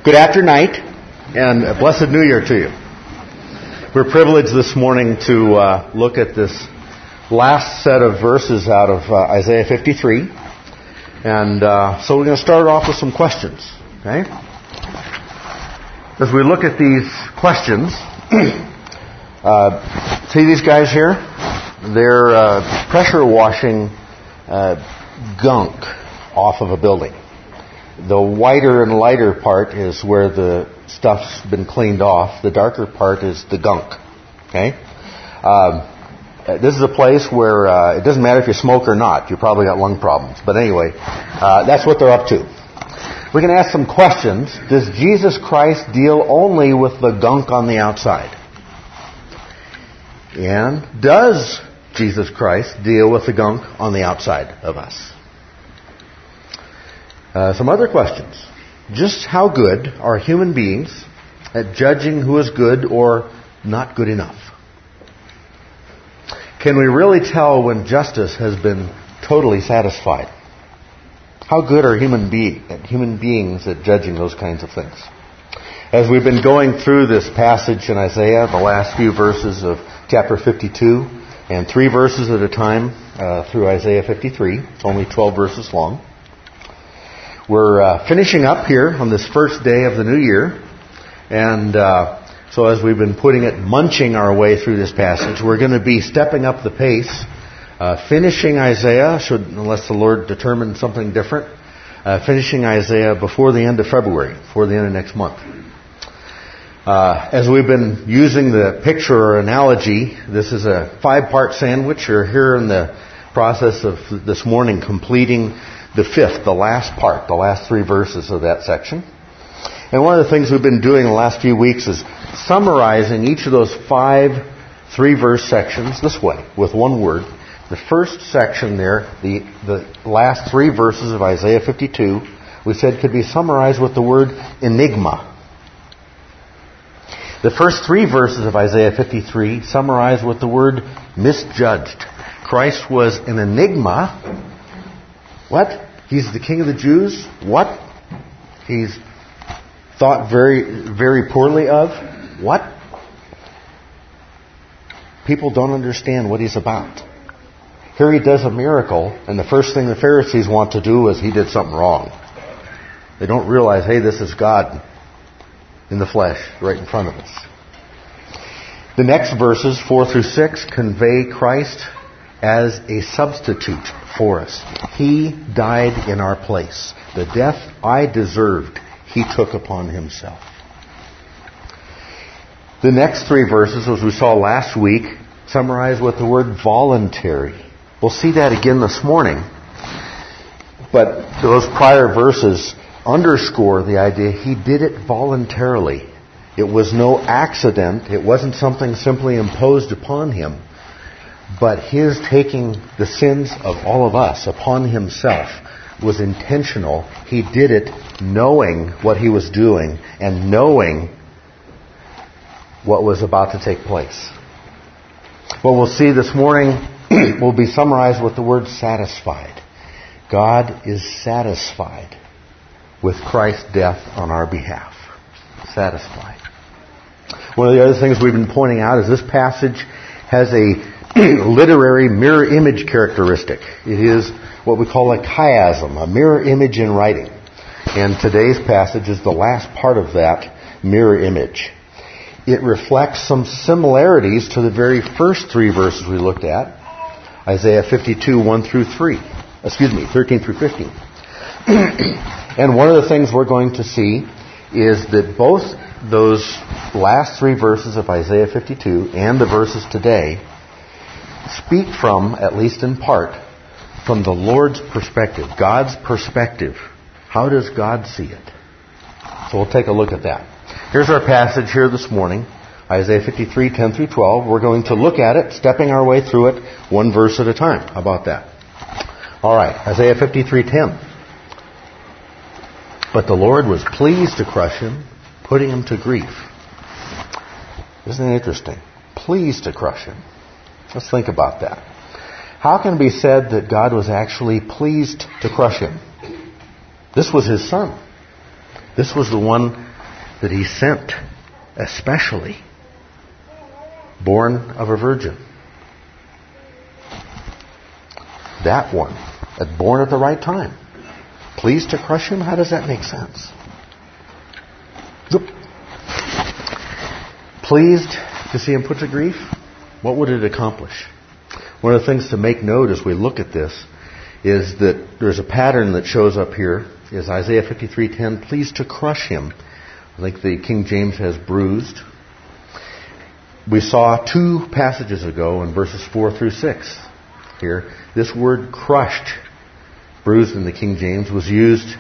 Good afternight, and a blessed New Year to you. We're privileged this morning to look at this last set of verses out of Isaiah 53. And so we're going to start off with some questions, okay? As we look at these questions, see these guys here? They're pressure washing gunk off of a building. The whiter and lighter part is where the stuff's been cleaned off. The darker part is the gunk. Okay? This is a place where it doesn't matter if you smoke or not. You probably got lung problems. But anyway, that's what they're up to. We can ask some questions. Does Jesus Christ deal only with the gunk on the outside? And does Jesus Christ deal with the gunk on the outside of us? Some other questions. Just how good are human beings at judging who is good or not good enough? Can we really tell when justice has been totally satisfied? How good are human beings at judging those kinds of things? As we've been going through this passage in Isaiah, the last few verses of chapter 52, and 3 verses at a time through Isaiah 53, it's only 12 verses long. We're finishing up here on this first day of the new year. And so as we've been munching our way through this passage, we're going to be stepping up the pace, finishing Isaiah, unless the Lord determines something different, finishing Isaiah before the end of February, before the end of next month. As we've been using the picture or analogy, this is a 5-part sandwich. You're here in the process of this morning completing the 5th, the last part, the last 3 verses of that section. And one of the things we've been doing the last few weeks is summarizing each of those 5 3-verse sections this way, with one word. The first section there, the last 3 verses of Isaiah 52, we said could be summarized with the word enigma. The first 3 verses of Isaiah 53 summarized with the word misjudged. Christ was an enigma. What? He's the King of the Jews? What? He's thought very, very poorly of? What? People don't understand what he's about. Here he does a miracle, and the first thing the Pharisees want to do is he did something wrong. They don't realize, hey, this is God in the flesh right in front of us. The next verses, 4 through 6, convey Christ as a substitute for us. He died in our place. The death I deserved, he took upon himself. The next 3 verses, as we saw last week, summarize with the word voluntary. We'll see that again this morning. But those prior verses underscore the idea he did it voluntarily. It was no accident. It wasn't something simply imposed upon him. But his taking the sins of all of us upon himself was intentional. He did it knowing what he was doing and knowing what was about to take place. What we'll see this morning will be summarized with the word satisfied. God is satisfied with Christ's death on our behalf. Satisfied. One of the other things we've been pointing out is this passage has a literary mirror image characteristic. It is what we call a chiasm, a mirror image in writing. And today's passage is the last part of that mirror image. It reflects some similarities to the very first 3 verses we looked at, Isaiah 52, 1 through 13 through 15. And one of the things we're going to see is that both those last 3 verses of Isaiah 52 and the verses today speak from, at least in part, from the Lord's perspective, God's perspective. How does God see it? So we'll take a look at that. Here's our passage here this morning, Isaiah 53, 10 through 12. We're going to look at it, stepping our way through it, 1 verse at a time. How about that? All right, Isaiah 53, 10. But the Lord was pleased to crush him, putting him to grief. Isn't it interesting? Pleased to crush him. Let's think about that. How can it be said that God was actually pleased to crush him? This was his son. This was the one that he sent, especially, born of a virgin. That one, born at the right time. Pleased to crush him? How does that make sense? Pleased to see him put to grief? What would it accomplish? One of the things to make note as we look at this is that there's a pattern that shows up here. Is Isaiah 53:10, pleased to crush him. I think the King James has bruised. We saw 2 passages ago in verses 4 through 6 here. This word crushed, bruised in the King James, was used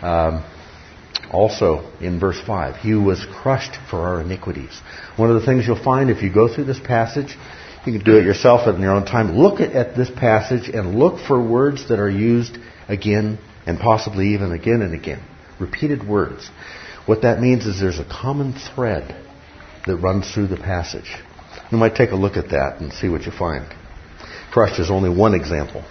also in verse 5. He was crushed for our iniquities. One of the things you'll find if you go through this passage, you can do it yourself in your own time. Look at this passage and look for words that are used again and possibly even again and again. Repeated words. What that means is there's a common thread that runs through the passage. You might take a look at that and see what you find. Crushed is only one example.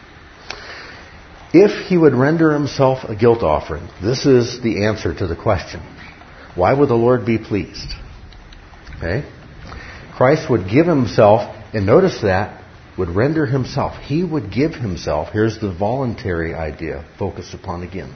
If he would render himself a guilt offering, this is the answer to the question. Why would the Lord be pleased? Okay? Christ would give himself, and notice that, would render himself. He would give himself. Here's the voluntary idea focused upon again.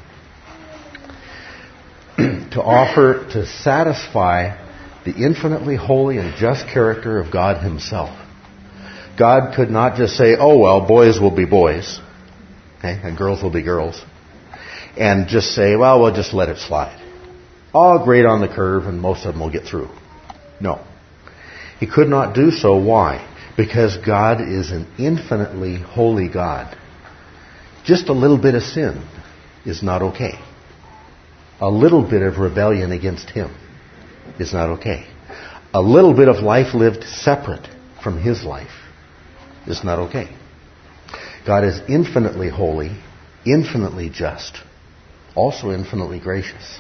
To offer, to satisfy the infinitely holy and just character of God himself. God could not just say, oh well, boys will be boys. Okay, and girls will be girls. And just say, well, we'll just let it slide. All grade on the curve and most of them will get through. No. He could not do so. Why? Because God is an infinitely holy God. Just a little bit of sin is not okay. A little bit of rebellion against him is not okay. A little bit of life lived separate from his life is not okay. God is infinitely holy, infinitely just, also infinitely gracious.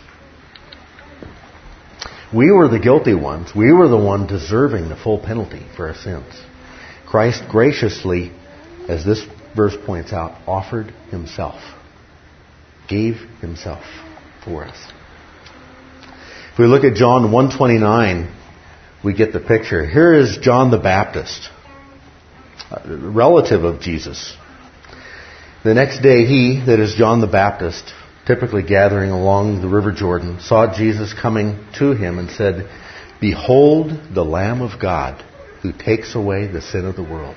We were the guilty ones. We were the one deserving the full penalty for our sins. Christ graciously, as this verse points out, offered himself. Gave himself for us. If we look at John 1:29, we get the picture. Here is John the Baptist, a relative of Jesus. The next day he, that is John the Baptist, typically gathering along the river Jordan, saw Jesus coming to him and said, behold the Lamb of God who takes away the sin of the world.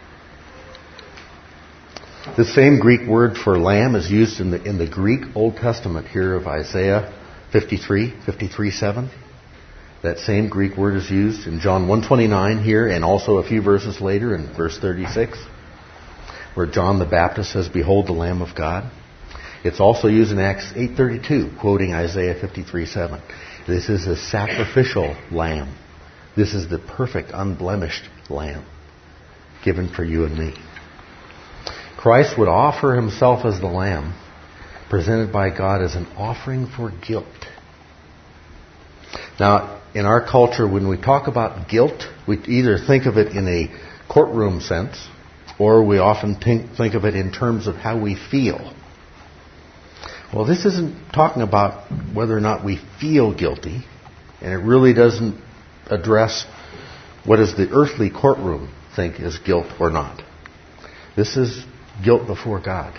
The same Greek word for lamb is used in the Greek Old Testament here of Isaiah 53:7. That same Greek word is used in John 1:29 here and also a few verses later in verse 36, where John the Baptist says, behold the Lamb of God. It's also used in Acts 8:32, quoting Isaiah 53:7. This is a sacrificial lamb. This is the perfect, unblemished lamb given for you and me. Christ would offer himself as the lamb presented by God as an offering for guilt. Now, in our culture, when we talk about guilt, we either think of it in a courtroom sense, or we often think of it in terms of how we feel. Well, this isn't talking about whether or not we feel guilty, and it really doesn't address what does the earthly courtroom think is guilt or not. This is guilt before God.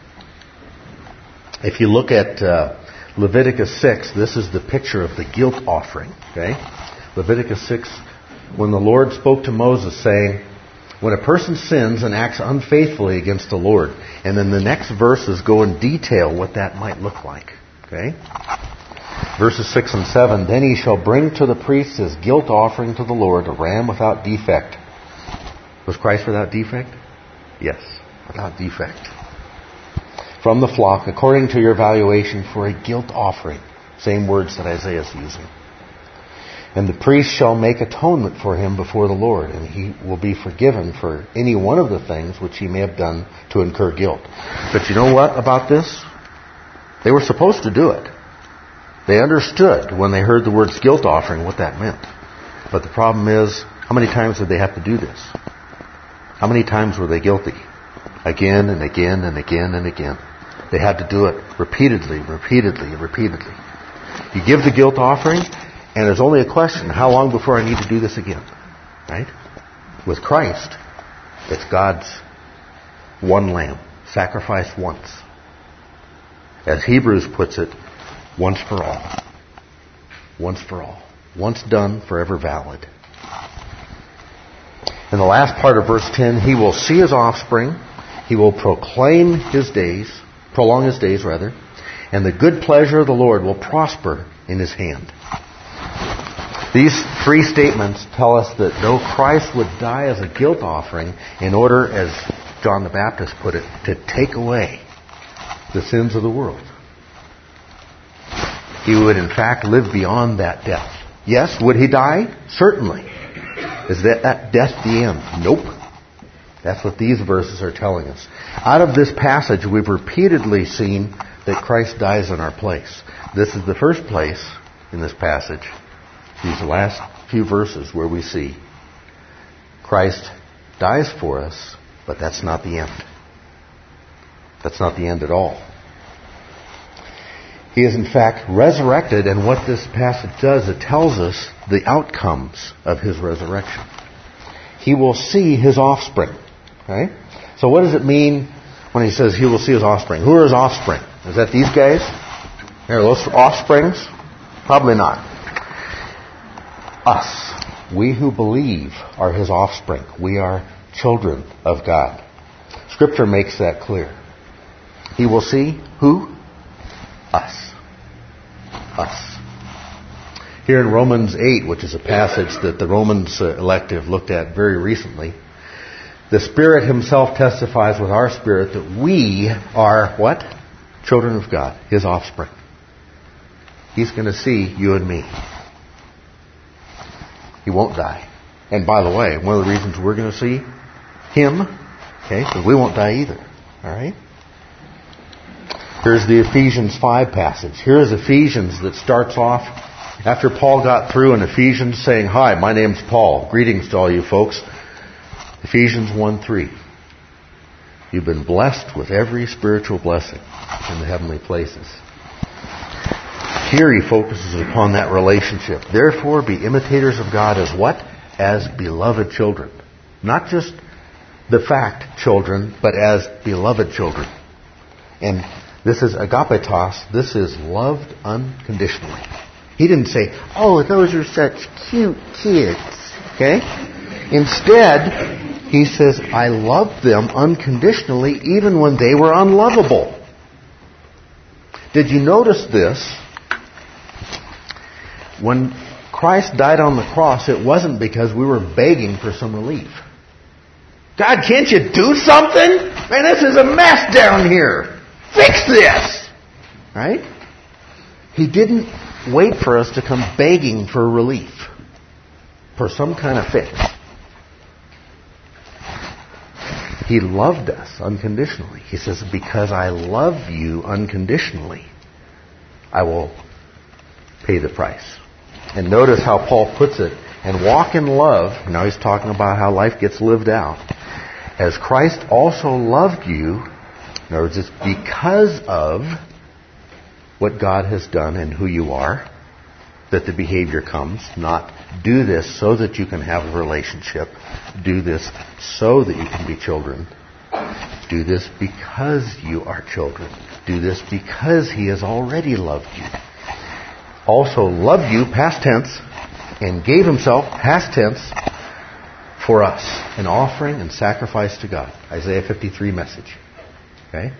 If you look at Leviticus 6, this is the picture of the guilt offering. Okay, Leviticus 6, when the Lord spoke to Moses saying, when a person sins and acts unfaithfully against the Lord, and then the next verses go in detail what that might look like. Okay, verses 6 and 7, then he shall bring to the priest his guilt offering to the Lord, a ram without defect. Was Christ without defect? Yes, without defect. From the flock, according to your valuation, for a guilt offering. Same words that Isaiah is using. And the priest shall make atonement for him before the Lord, and he will be forgiven for any one of the things which he may have done to incur guilt. But you know what about this? They were supposed to do it. They understood when they heard the words guilt offering what that meant. But the problem is, how many times did they have to do this? How many times were they guilty? Again and again and again and again. They had to do it repeatedly. You give the guilt offering, and there's only a question, how long before I need to do this again? Right? With Christ, it's God's one lamb, sacrificed once. As Hebrews puts it, once for all. Once for all. Once done, forever valid. In the last part of verse 10, he will see his offspring, he will prolong his days, and the good pleasure of the Lord will prosper in his hand. These three statements tell us that though Christ would die as a guilt offering in order, as John the Baptist put it, to take away the sins of the world, he would in fact live beyond that death. Yes, would he die? Certainly. Is that death the end? Nope. That's what these verses are telling us. Out of this passage, we've repeatedly seen that Christ dies in our place. This is the first place in this passage, these last few verses, where we see Christ dies for us, but that's not the end. That's not the end at all. He is in fact resurrected, and what this passage does, it tells us the outcomes of his resurrection. He will see his offspring. Okay? So what does it mean when he says he will see his offspring? Who are his offspring? Is that these guys? Are those offsprings? Probably not. Us. We who believe are his offspring. We are children of God. Scripture makes that clear. He will see who? Us. Us. Here in Romans 8, which is a passage that the Romans elective looked at very recently, the Spirit himself testifies with our spirit that we are what? Children of God, his offspring. He's going to see you and me. He won't die. And by the way, one of the reasons we're going to see him, okay, because we won't die either. All right? Here's the Ephesians 5 passage. Here's Ephesians that starts off after Paul got through in Ephesians saying, "Hi, my name's Paul. Greetings to all you folks." Ephesians 1:3. You've been blessed with every spiritual blessing in the heavenly places. Here he focuses upon that relationship. Therefore, be imitators of God as what? As beloved children. Not just the fact children, but as beloved children. And this is agapetos. This is loved unconditionally. He didn't say, "Oh, those are such cute kids." Okay? Instead, he says, "I loved them unconditionally even when they were unlovable." Did you notice this? When Christ died on the cross, it wasn't because we were begging for some relief. "God, can't you do something? Man, this is a mess down here. Fix this!" Right? He didn't wait for us to come begging for relief, for some kind of fix. He loved us unconditionally. He says, "Because I love you unconditionally, I will pay the price." And notice how Paul puts it, "And walk in love." Now he's talking about how life gets lived out. "As Christ also loved you." In other words, it's because of what God has done and who you are that the behavior comes. Not do this so that you can have a relationship. Do this so that you can be children. Do this because you are children. Do this because he has already loved you. Also loved you, past tense, and gave himself, past tense, for us, an offering and sacrifice to God. Isaiah 53 message. Okay?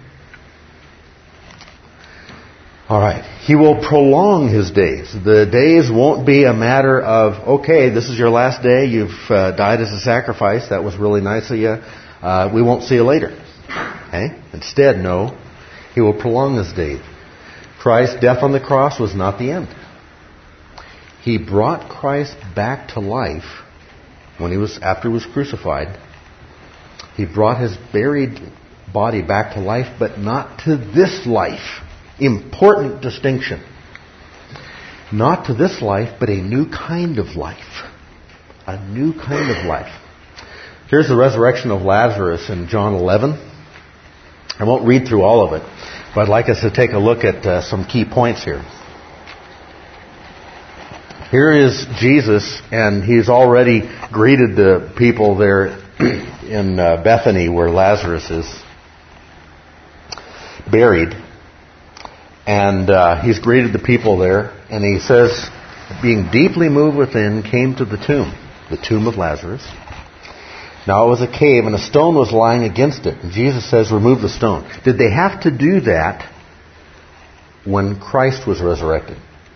All right. He will prolong his days. The days won't be a matter of, okay, this is your last day. You've died as a sacrifice. That was really nice of you. We won't see you later. Okay? Instead, no. He will prolong his days. Christ's death on the cross was not the end. He brought Christ back to life after he was crucified. He brought his buried body back to life, but not to this life. Important distinction. Not to this life, but a new kind of life. A new kind of life. Here's the resurrection of Lazarus in John 11. I won't read through all of it, but I'd like us to take a look at some key points here. Here is Jesus, and he's already greeted the people there in Bethany where Lazarus is buried. And he's greeted the people there, and he says, being deeply moved within, came to the tomb of Lazarus. Now it was a cave, and a stone was lying against it. And Jesus says, remove the stone. Did they have to do that when Christ was resurrected?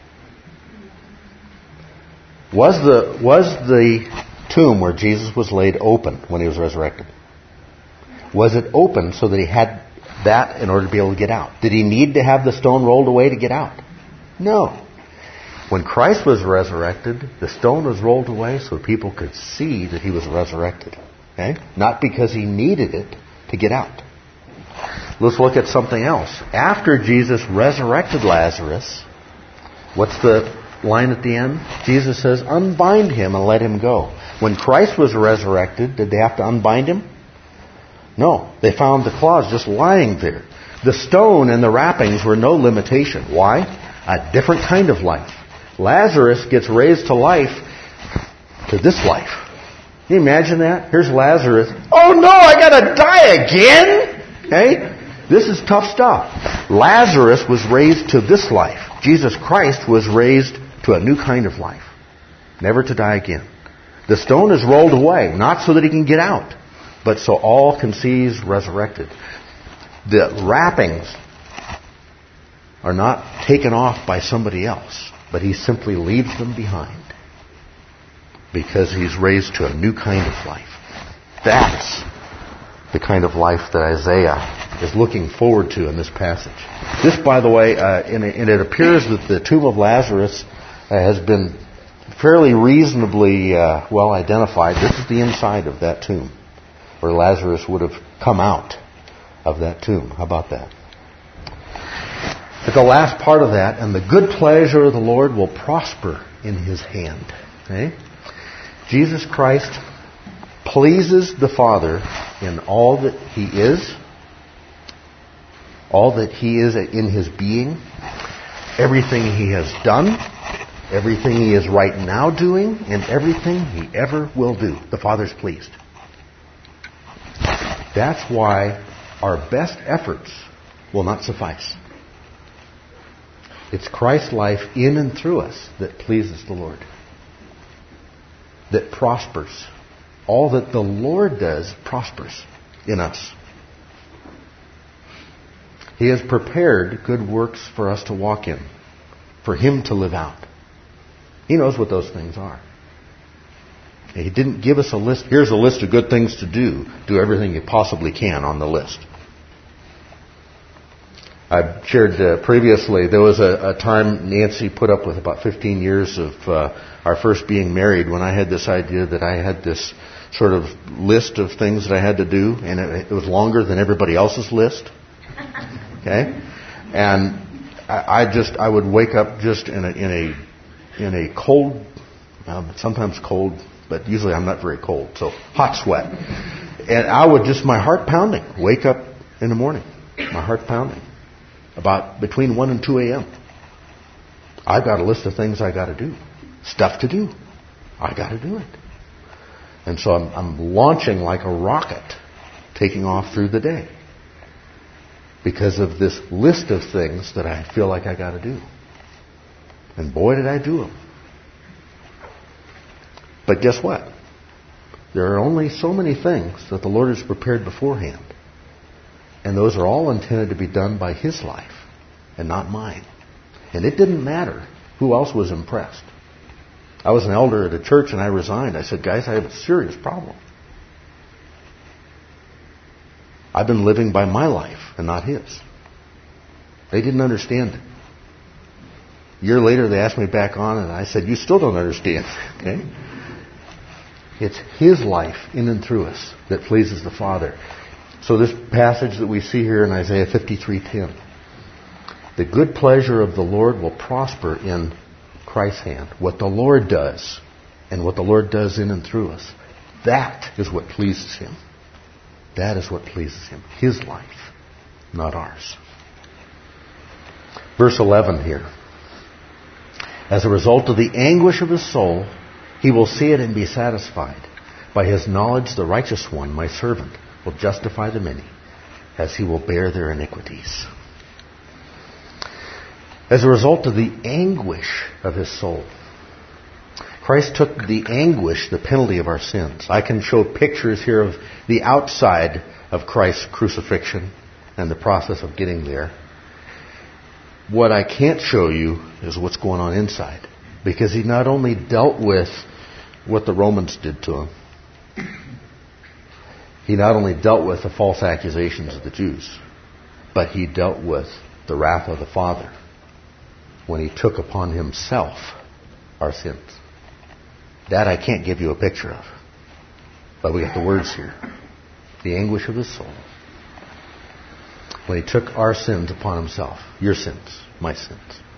Was the tomb where Jesus was laid open when he was resurrected? Was it open so that he had that in order to be able to get out? Did he need to have the stone rolled away to get out? No. When Christ was resurrected, the stone was rolled away so people could see that he was resurrected. Okay? Not because he needed it to get out. Let's look at something else. After Jesus resurrected Lazarus, what's the line at the end? Jesus says, unbind him and let him go. When Christ was resurrected, did they have to unbind him? No. They found the claws just lying there. The stone and the wrappings were no limitation. Why? A different kind of life. Lazarus gets raised to life, to this life. Can you imagine that? Here's Lazarus. Oh no, I gotta die again? Okay? This is tough stuff. Lazarus was raised to this life. Jesus Christ was raised to a new kind of life. Never to die again. The stone is rolled away, not so that he can get out, but so all can see he's resurrected. The wrappings are not taken off by somebody else, but he simply leaves them behind because he's raised to a new kind of life. That's the kind of life that Isaiah is looking forward to in this passage. This, by the way, and it appears that the tomb of Lazarus has been fairly reasonably well identified. This is the inside of that tomb, where Lazarus would have come out of that tomb. How about that? At the last part of that, and the good pleasure of the Lord will prosper in his hand. Okay? Jesus Christ pleases the Father in all that he is in his being, everything he has done, everything he is right now doing, and everything he ever will do. The Father's pleased. That's why our best efforts will not suffice. It's Christ's life in and through us that pleases the Lord, that prospers. All that the Lord does prospers in us. He has prepared good works for us to walk in, for him to live out. He knows what those things are. He didn't give us a list. Here's a list of good things to do. Do everything you possibly can on the list. I've shared previously, there was a time Nancy put up with about 15 years of our first being married when I had this idea that I had this sort of list of things that I had to do, and it was longer than everybody else's list. Okay? And I would wake up just in a cold, sometimes cold, but usually I'm not very cold, so hot sweat. And I would just, my heart pounding, wake up in the morning, my heart pounding. About between 1 and 2 a.m. I've got a list of things I got to do. Stuff to do. I got to do it. And so I'm launching like a rocket, taking off through the day. Because of this list of things that I feel like I got to do. And boy, did I do them. But guess what? There are only so many things that the Lord has prepared beforehand. And those are all intended to be done by his life and not mine. And it didn't matter who else was impressed. I was an elder at a church and I resigned. I said, guys, I have a serious problem. I've been living by my life and not his. They didn't understand it. A year later they asked me back on and I said, you still don't understand. Okay? It's his life in and through us that pleases the Father. So this passage that we see here in Isaiah 53:10, the good pleasure of the Lord will prosper in Christ's hand. What the Lord does and what the Lord does in and through us, that is what pleases him. That is what pleases him. His life, not ours. Verse 11 here. As a result of the anguish of his soul, he will see it and be satisfied. By his knowledge, the righteous one, my servant, will justify the many, as he will bear their iniquities. As a result of the anguish of his soul, Christ took the anguish, the penalty of our sins. I can show pictures here of the outside of Christ's crucifixion and the process of getting there. What I can't show you is what's going on inside. Because he not only dealt with what the Romans did to him, he not only dealt with the false accusations of the Jews, but he dealt with the wrath of the Father when he took upon himself our sins. That I can't give you a picture of. But we got the words here. The anguish of his soul. When he took our sins upon himself. Your sins. My sins.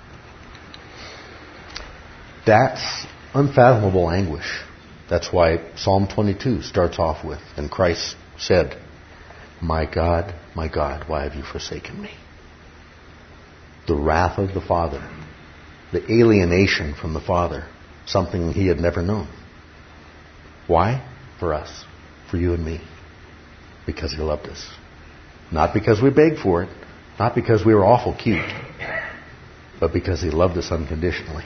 That's unfathomable anguish. That's why Psalm 22 starts off with, and Christ said, my God, why have you forsaken me? The wrath of the Father. The alienation from the Father. Something he had never known. Why? For us. For you and me. Because he loved us. Not because we begged for it. Not because we were awful cute. But because he loved us unconditionally.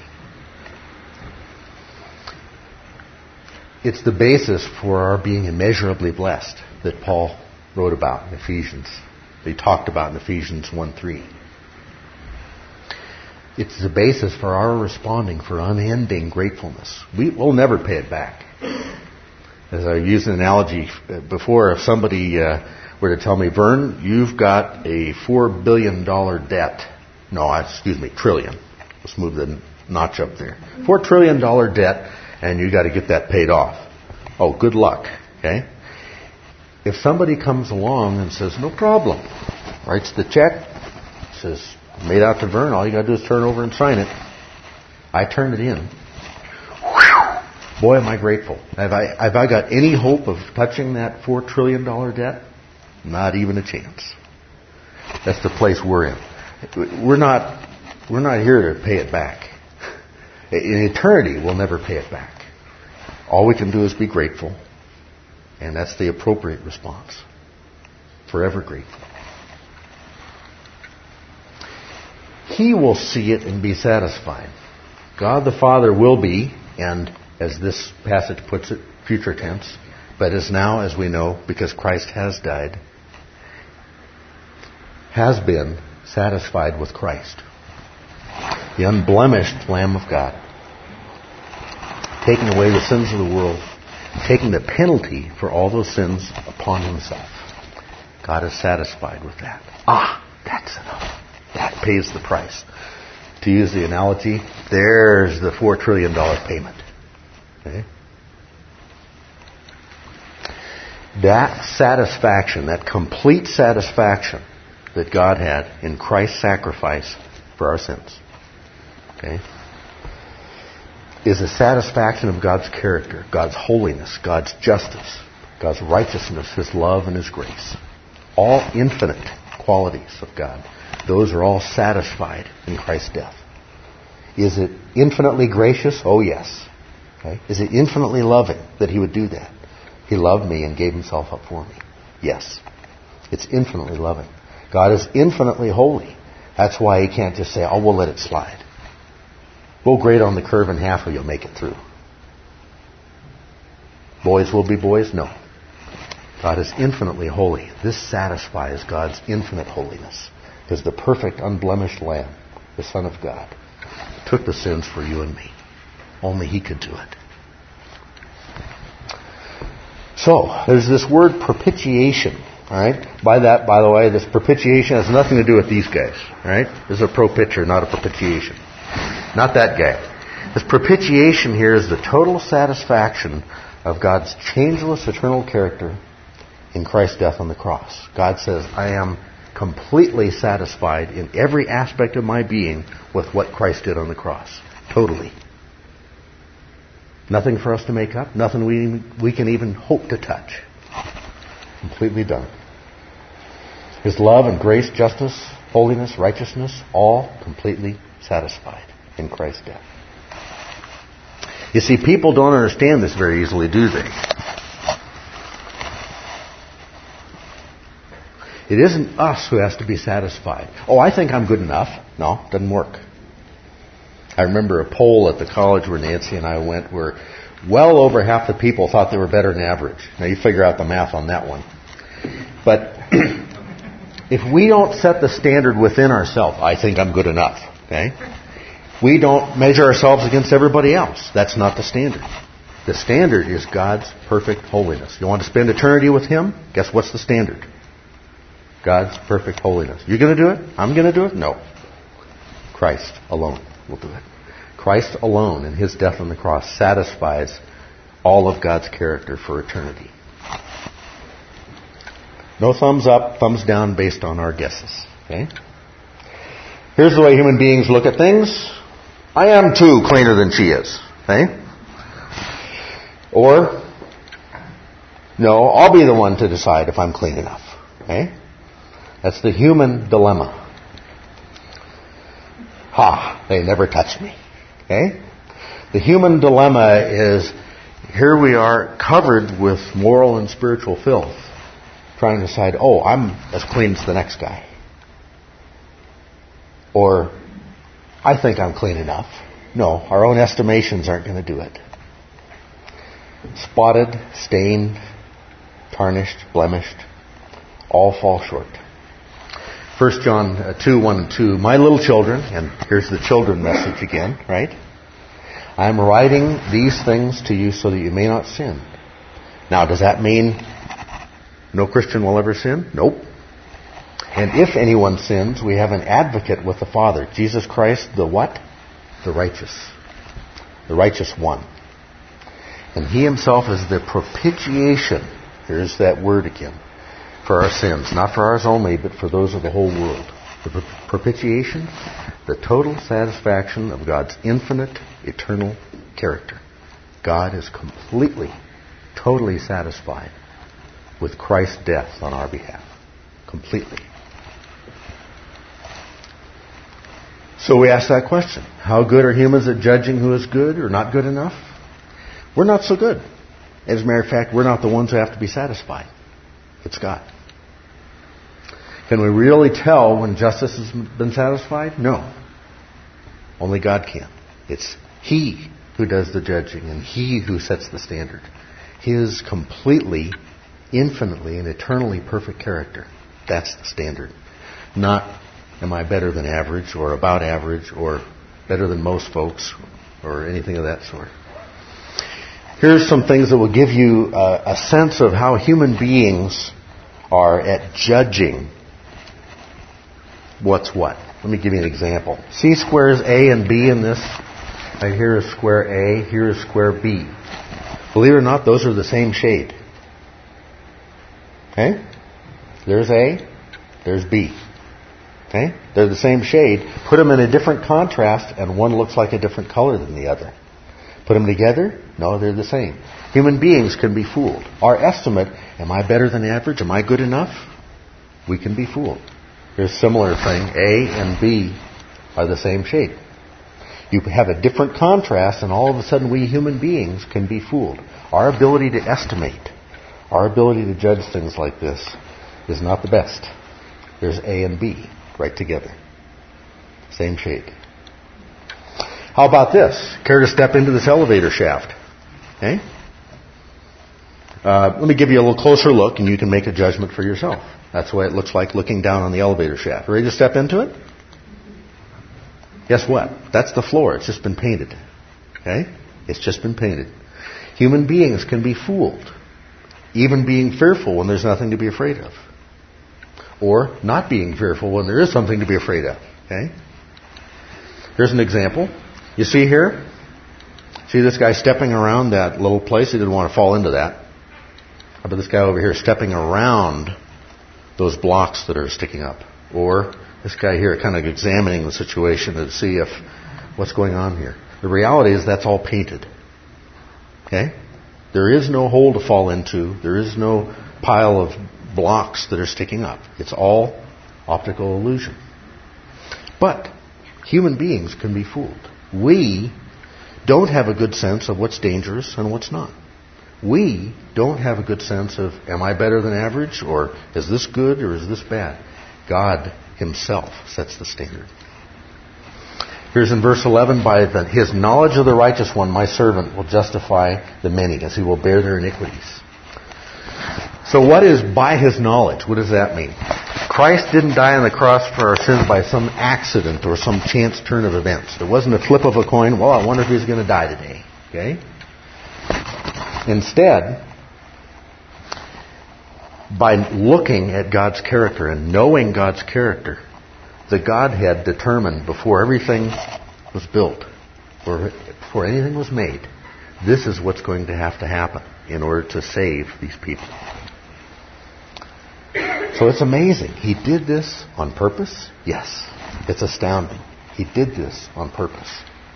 It's the basis for our being immeasurably blessed that Paul wrote about in Ephesians. That he talked about in Ephesians 1:3. It's the basis for our responding for unending gratefulness. We'll never pay it back. As I used an analogy before, if somebody were to tell me, Vern, you've got a $4 billion debt. No, excuse me, trillion. Let's move the notch up there. $4 trillion debt, and you got to get that paid off. Oh, good luck. Okay? If somebody comes along and says, no problem, writes the check, says, made out to Vern, all you got to do is turn over and sign it. I turn it in. Whew, boy, am I grateful. Have I got any hope of touching that $4 trillion debt? Not even a chance. That's the place we're in. We're not here to pay it back. In eternity, we'll never pay it back. All we can do is be grateful. And that's the appropriate response. Forever grateful. He will see it and be satisfied. God the Father will be, and as this passage puts it, future tense, but is now, as we know, because Christ has died, has been satisfied with Christ. The unblemished Lamb of God. Taking away the sins of the world, taking the penalty for all those sins upon himself. God is satisfied with that. That's enough. That pays the price. To use the analogy, there's the $4 trillion payment. Okay? That satisfaction, that complete satisfaction that God had in Christ's sacrifice for our sins, okay, is a satisfaction of God's character, God's holiness, God's justice, God's righteousness, His love, and His grace. All infinite qualities of God. Those are all satisfied in Christ's death. Is it infinitely gracious? Oh, yes. Okay. Is it infinitely loving that He would do that? He loved me and gave Himself up for me. Yes. It's infinitely loving. God is infinitely holy. That's why He can't just say, we'll let it slide. We'll grade on the curve in half or you'll make it through. Boys will be boys? No. God is infinitely holy. This satisfies God's infinite holiness. Because the perfect, unblemished Lamb, the Son of God, took the sins for you and me. Only He could do it. So, there's this word propitiation. Alright? By the way, this propitiation has nothing to do with these guys. Alright? This is a pro-pitcher, not a propitiation. Not that guy. This propitiation here is the total satisfaction of God's changeless eternal character in Christ's death on the cross. God says, I am completely satisfied in every aspect of my being with what Christ did on the cross. Totally. Nothing for us to make up. Nothing we can even hope to touch. Completely done. His love and grace, justice, holiness, righteousness, all completely satisfied in Christ's death. You see, people don't understand this very easily, do they? It isn't us who has to be satisfied. Oh, I think I'm good enough. No, it doesn't work. I remember a poll at the college where Nancy and I went where well over half the people thought they were better than average. Now you figure out the math on that one. But if we don't set the standard within ourselves, I think I'm good enough, okay? We don't measure ourselves against everybody else. That's not the standard. The standard is God's perfect holiness. You want to spend eternity with Him? Guess what's the standard? God's perfect holiness. You're going to do it? I'm going to do it? No. Christ alone will do it. Christ alone and His death on the cross satisfies all of God's character for eternity. No thumbs up, thumbs down based on our guesses. Okay? Here's the way human beings look at things. I am too cleaner than she is. Okay? Or, no, I'll be the one to decide if I'm clean enough. Okay? That's the human dilemma. They never touch me. Okay? The human dilemma is, here we are covered with moral and spiritual filth, trying to decide, I'm as clean as the next guy. Or, I think I'm clean enough. No, our own estimations aren't going to do it. Spotted, stained, tarnished, blemished, all fall short. 1 John 2, 1 and 2, my little children, and here's the children message again, right? I'm writing these things to you so that you may not sin. Now, does that mean no Christian will ever sin? Nope. And if anyone sins, we have an advocate with the Father, Jesus Christ, the what? The righteous. The righteous one. And He Himself is the propitiation. Here's that word again. For our sins. Not for ours only, but for those of the whole world. The propitiation, the total satisfaction of God's infinite, eternal character. God is completely, totally satisfied with Christ's death on our behalf. Completely. So we ask that question. How good are humans at judging who is good or not good enough? We're not so good. As a matter of fact, we're not the ones who have to be satisfied. It's God. Can we really tell when justice has been satisfied? No. Only God can. It's He who does the judging and He who sets the standard. His completely, infinitely, and eternally perfect character. That's the standard. Not, am I better than average or about average or better than most folks or anything of that sort. Here's some things that will give you a sense of how human beings are at judging what's what. Let me give you an example. See squares A and B in this? Right here is square A, here is square B. Believe it or not, those are the same shade. Okay? There's A, there's B. Okay? They're the same shade. Put them in a different contrast and one looks like a different color than the other. Put them together? No, they're the same. Human beings can be fooled. Our estimate, am I better than average? Am I good enough? We can be fooled. Here's a similar thing. A and B are the same shape. You have a different contrast and all of a sudden we human beings can be fooled. Our ability to estimate, our ability to judge things like this is not the best. There's A and B right together. Same shade. How about this? Care to step into this elevator shaft? Okay? Let me give you a little closer look and you can make a judgment for yourself. That's the way it looks like looking down on the elevator shaft. Ready to step into it? Guess what? That's the floor. It's just been painted. Okay? It's just been painted. Human beings can be fooled. Even being fearful when there's nothing to be afraid of. Or not being fearful when there is something to be afraid of. Okay? Here's an example. You see here? See this guy stepping around that little place? He didn't want to fall into that. How about this guy over here stepping around those blocks that are sticking up? Or this guy here kind of examining the situation to see if what's going on here. The reality is that's all painted. Okay? There is no hole to fall into. There is no pile of blocks that are sticking up. It's all optical illusion. But human beings can be fooled. We don't have a good sense of what's dangerous and what's not. We don't have a good sense of, am I better than average, or is this good, or is this bad? God himself sets the standard. Here's in verse 11, by his knowledge of the righteous one, my servant will justify the many, as he will bear their iniquities. So what is by his knowledge? What does that mean? Christ didn't die on the cross for our sins by some accident or some chance turn of events. There wasn't a flip of a coin, well, I wonder if he's going to die today. Okay? Instead, by looking at God's character and knowing God's character, the Godhead determined before everything was built, or before anything was made, this is what's going to happen in order to save these people. So it's amazing. He did this on purpose? Yes. It's astounding. He did this on purpose.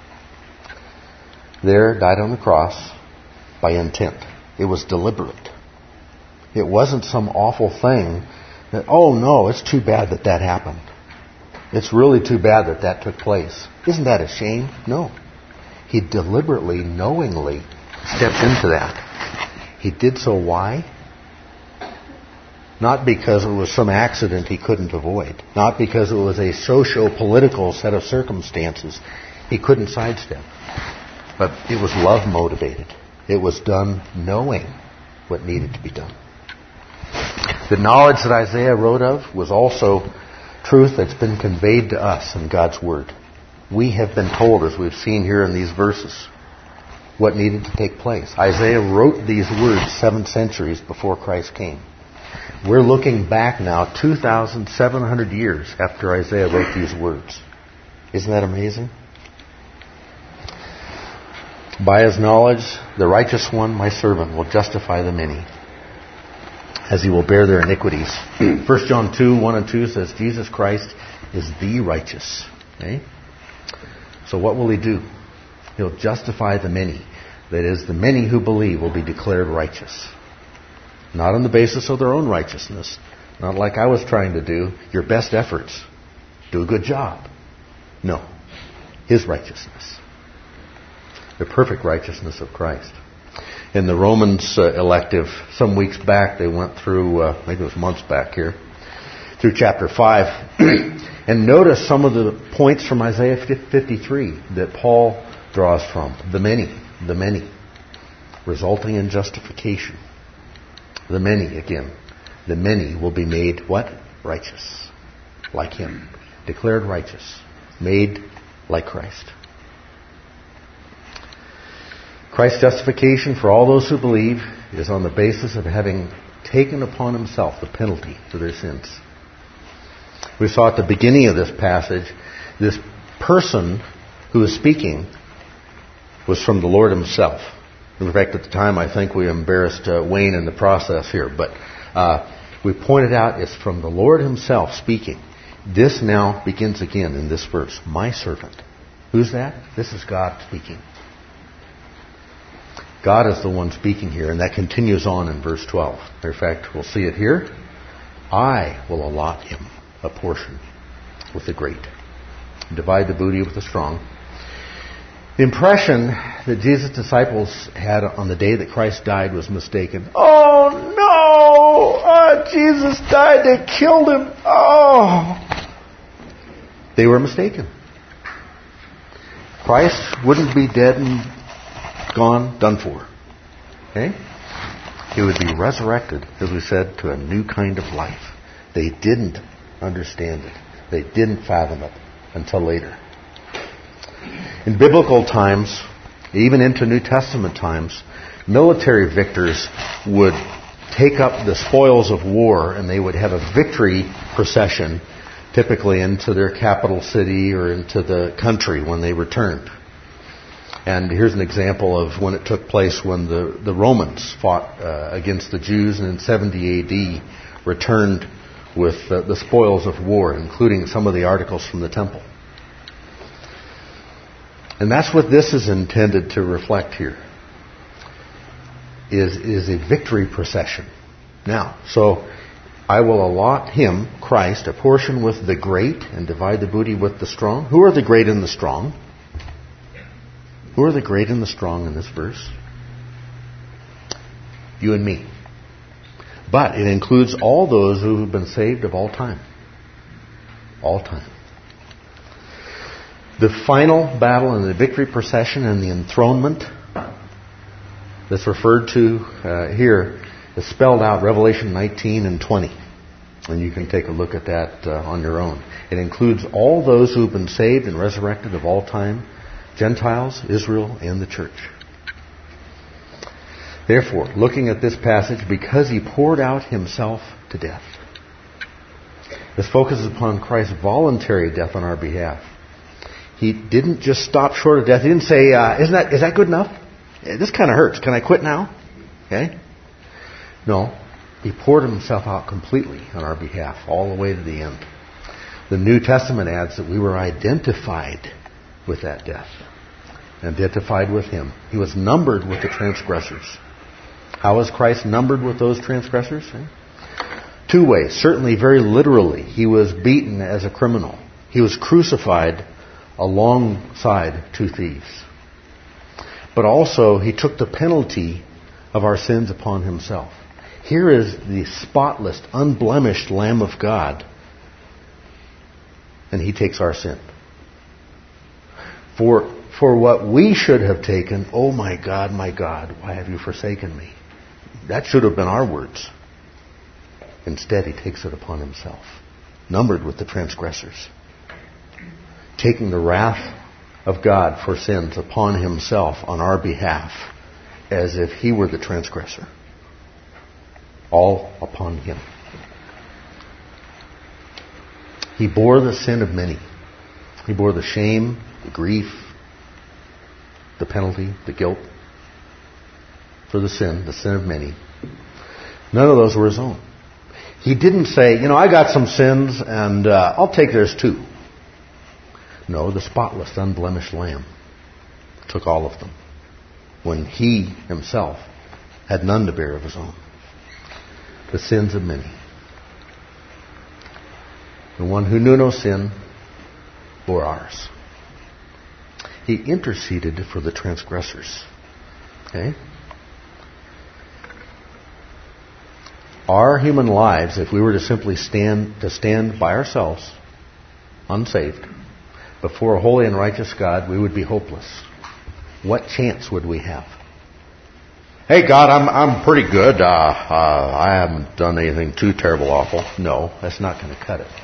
There, died on the cross by intent. It was deliberate. It wasn't some awful thing that, oh no, it's too bad that happened. It's really too bad that took place. Isn't that a shame? No. He deliberately, knowingly stepped into that. He did so why? Not because it was some accident he couldn't avoid. Not because it was a socio-political set of circumstances he couldn't sidestep. But it was love motivated. It was done knowing what needed to be done. The knowledge that Isaiah wrote of was also truth that's been conveyed to us in God's Word. We have been told, as we've seen here in these verses, what needed to take place. Isaiah wrote these words 7 centuries before Christ came. We're looking back now 2,700 years after Isaiah wrote these words. Isn't that amazing? By his knowledge, the righteous one, my servant, will justify the many, as he will bear their iniquities. 1 John 2, 1 and 2 says, Jesus Christ is the righteous. Okay? So what will he do? He'll justify the many. That is, the many who believe will be declared righteous. Not on the basis of their own righteousness. Not like I was trying to do, your best efforts. Do a good job. No. His righteousness. The perfect righteousness of Christ. In the Romans elective, some weeks back, they went through, maybe it was months back here, through chapter 5. And notice some of the points from Isaiah 53 that Paul draws from. The many, resulting in justification. The many, again. The many will be made what? Righteous. Like him. Declared righteous. Made like Christ. Christ's justification for all those who believe is on the basis of having taken upon himself the penalty for their sins. We saw at the beginning of this passage, this person who is speaking was from the Lord himself. In fact, at the time, I think we embarrassed Wayne in the process here. But we pointed out it's from the Lord himself speaking. This now begins again in this verse. My servant. Who's that? This is God speaking. God is the one speaking here, and that continues on in verse 12. Matter of fact, we'll see it here. I will allot him a portion with the great. Divide the booty with the strong. The impression that Jesus' disciples had on the day that Christ died was mistaken. Oh no! Jesus died. They killed him. Oh! They were mistaken. Christ wouldn't be dead and gone, done for. Okay? He would be resurrected, as we said, to a new kind of life. They didn't understand it. They didn't fathom it until later. In biblical times, even into New Testament times, military victors would take up the spoils of war and they would have a victory procession, typically into their capital city or into the country when they returned. And here's an example of when it took place when the Romans fought against the Jews and in 70 AD returned with the spoils of war, including some of the articles from the temple. And that's what this is intended to reflect here, is a victory procession. Now, so I will allot him, Christ, a portion with the great and divide the booty with the strong. Who are the great and the strong? Who are the great and the strong in this verse? You and me. But it includes all those who have been saved of all time. All time. The final battle and the victory procession and the enthronement that's referred to here is spelled out Revelation 19 and 20. And you can take a look at that on your own. It includes all those who have been saved and resurrected of all time, Gentiles, Israel, and the church. Therefore, looking at this passage, because he poured out himself to death, this focuses upon Christ's voluntary death on our behalf. He didn't just stop short of death. He didn't say, is that good enough? This kind of hurts. Can I quit now? Okay? No. He poured himself out completely on our behalf, all the way to the end. The New Testament adds that we were identified with that death. Identified with him. He was numbered with the transgressors. How was Christ numbered with those transgressors? Two ways. Certainly, very literally, he was beaten as a criminal. He was crucified alongside two thieves. But also, he took the penalty of our sins upon himself. Here is the spotless, unblemished Lamb of God, and he takes our sin. For what we should have taken, oh my God, why have you forsaken me? That should have been our words. Instead, he takes it upon himself, numbered with the transgressors, taking the wrath of God for sins upon himself on our behalf, as if he were the transgressor. All upon him. He bore the sin of many. He bore the shame, the grief, the penalty, the guilt for the sin of many. None of those were his own. He didn't say, I got some sins and I'll take theirs too. No, the spotless, unblemished Lamb took all of them when he himself had none to bear of his own. The sins of many. The one who knew no sin bore ours. He interceded for the transgressors. Okay? Our human lives, if we were to simply stand by ourselves, unsaved, before a holy and righteous God, we would be hopeless. What chance would we have? Hey God, I'm pretty good. I haven't done anything too terrible, awful. No, that's not going to cut it.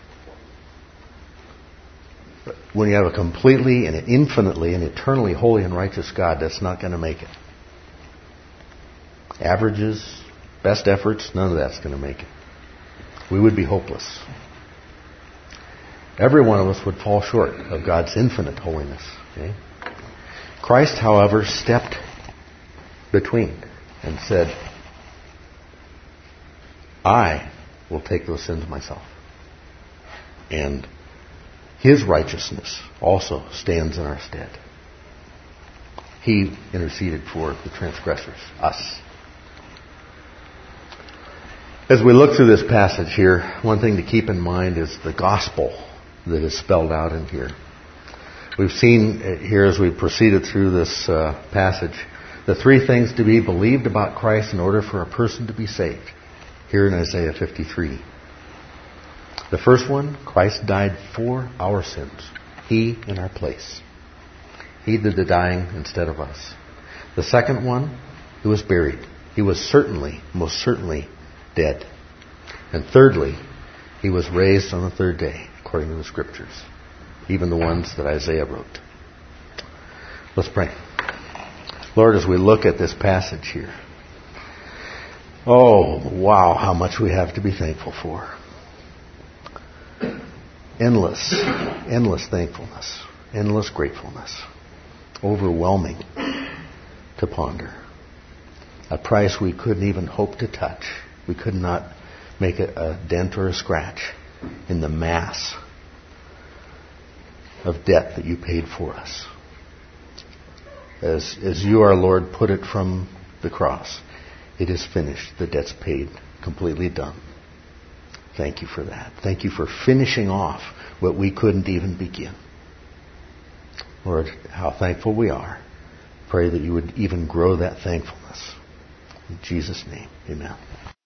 But when you have a completely and infinitely and eternally holy and righteous God, that's not going to make it. Averages, best efforts, none of that's going to make it. We would be hopeless. Every one of us would fall short of God's infinite holiness. Okay? Christ, however, stepped between and said, I will take those sins myself. And his righteousness also stands in our stead. He interceded for the transgressors, us. As we look through this passage here, one thing to keep in mind is the gospel that is spelled out in here. We've seen here as we proceeded through this passage the three things to be believed about Christ in order for a person to be saved. Here in Isaiah 53. The first one, Christ died for our sins. He in our place. He did the dying instead of us. The second one, he was buried. He was most certainly dead. And thirdly, he was raised on the third day, according to the Scriptures. Even the ones that Isaiah wrote. Let's pray. Lord, as we look at this passage here, oh, wow, how much we have to be thankful for. Endless thankfulness, endless gratefulness, overwhelming to ponder. A price we couldn't even hope to touch. We could not make a dent or a scratch in the mass of debt that you paid for us. As you, our Lord, put it from the cross, it is finished. The debt's paid, completely done. Thank you for that. Thank you for finishing off what we couldn't even begin. Lord, how thankful we are. Pray that you would even grow that thankfulness. In Jesus' name, amen.